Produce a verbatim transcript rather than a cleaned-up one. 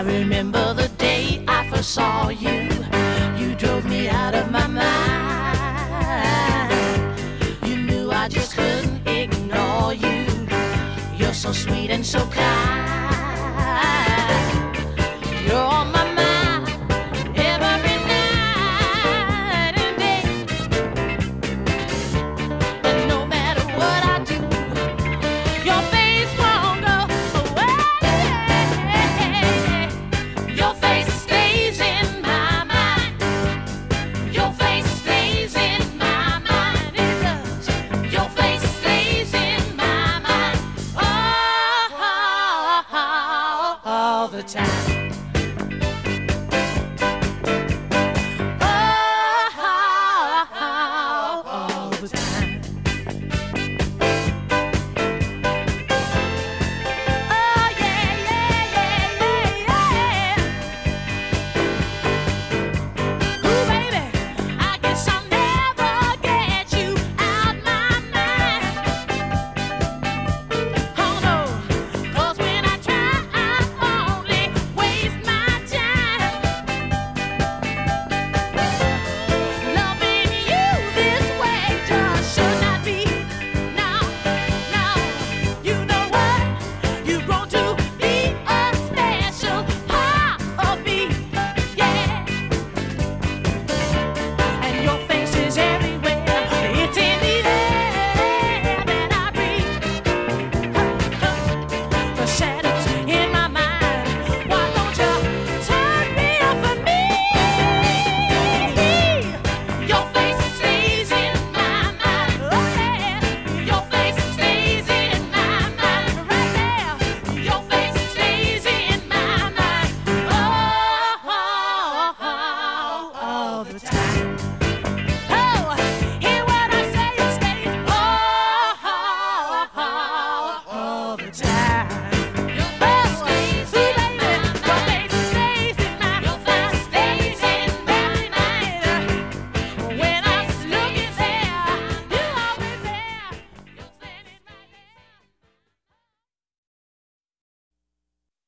remember the day I first saw you. You drove me out of my mind. You knew I just couldn't ignore you. You're so sweet and so kind. You're on my mind every night and day. And no matter what I do, your face won't go away. Your face stays in my mind. Your face stays in my mind. It does. Your face stays in my mind. Oh, all the time.